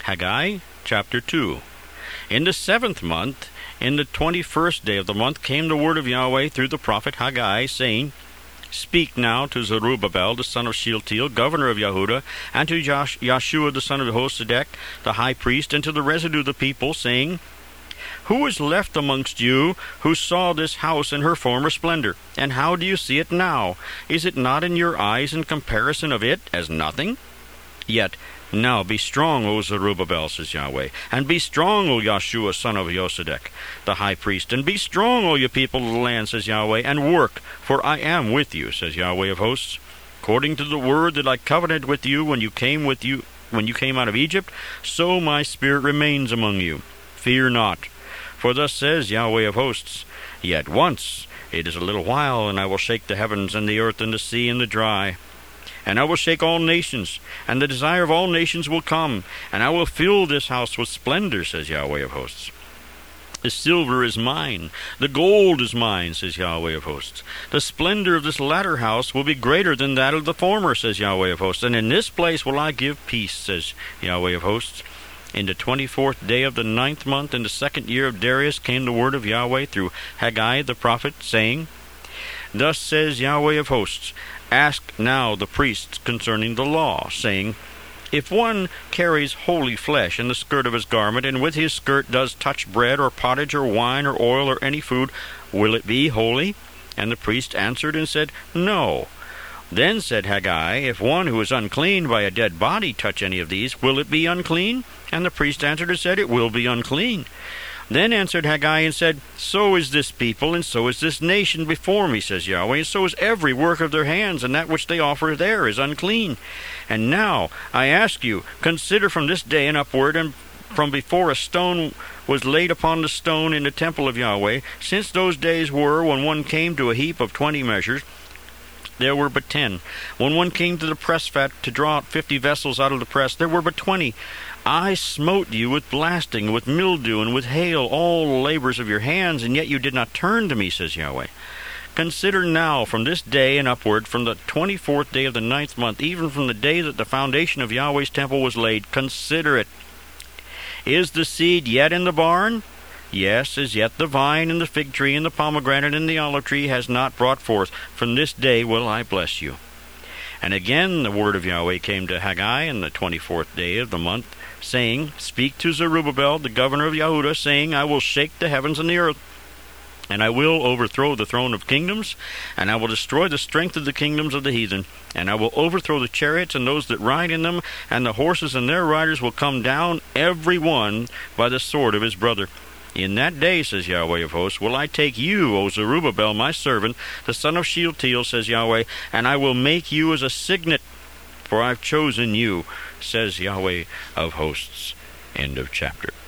Haggai chapter 2. In the 7th month, in the 21st day of the month, came the word of Yahweh through the prophet Haggai, saying, Speak now to Zerubbabel the son of Shealtiel, governor of Yehudah, and to Yeshua the son of Jehozadak, the high priest, and to the residue of the people, saying, Who is left amongst you who saw this house in her former splendor? And how do you see it now? Is it not in your eyes in comparison of it as nothing? Yet now be strong, O Zerubbabel, says Yahweh, and be strong, O Yeshua, son of Josadak, the high priest, and be strong, O ye people of the land, says Yahweh, and work, for I am with you, says Yahweh of hosts, according to the word that I covenanted with you when you came out of Egypt, so my spirit remains among you. Fear not, for thus says Yahweh of hosts, Yet once it is a little while, and I will shake the heavens and the earth and the sea and the dry. And I will shake all nations, and the desire of all nations will come, and I will fill this house with splendor, says Yahweh of hosts. The silver is mine, the gold is mine, says Yahweh of hosts. The splendor of this latter house will be greater than that of the former, says Yahweh of hosts. And in this place will I give peace, says Yahweh of hosts. In the 24th day of the 9th month, in the 2nd year of Darius, came the word of Yahweh through Haggai the prophet, saying, Thus says Yahweh of hosts, Ask now the priests concerning the law, saying, If one carries holy flesh in the skirt of his garment, and with his skirt does touch bread, or pottage, or wine, or oil, or any food, will it be holy? And the priest answered and said, No. Then said Haggai, If one who is unclean by a dead body touch any of these, will it be unclean? And the priest answered and said, It will be unclean. Then answered Haggai and said, So is this people, and so is this nation before me, says Yahweh, and so is every work of their hands, and that which they offer there is unclean. And now I ask you, consider from this day and upward, and from before a stone was laid upon the stone in the temple of Yahweh, since those days were when one came to a heap of 20 measures, there were but 10. When one came to the press vat to draw out 50 vessels out of the press, there were but 20. I smote you with blasting, with mildew, and with hail, all the labors of your hands, and yet you did not turn to me, says Yahweh. Consider now from this day and upward, from the 24th day of the 9th month, even from the day that the foundation of Yahweh's temple was laid, consider it. Is the seed yet in the barn? Yes, as yet the vine and the fig tree and the pomegranate and the olive tree has not brought forth. From this day will I bless you. And again the word of Yahweh came to Haggai in the 24th day of the month, saying, Speak to Zerubbabel, the governor of Yehudah, saying, I will shake the heavens and the earth, and I will overthrow the throne of kingdoms, and I will destroy the strength of the kingdoms of the heathen, and I will overthrow the chariots and those that ride in them, and the horses and their riders will come down, every one by the sword of his brother. In that day, says Yahweh of hosts, will I take you, O Zerubbabel, my servant, the son of Shealtiel, says Yahweh, and I will make you as a signet, for I've chosen you, says Yahweh of hosts. End of chapter.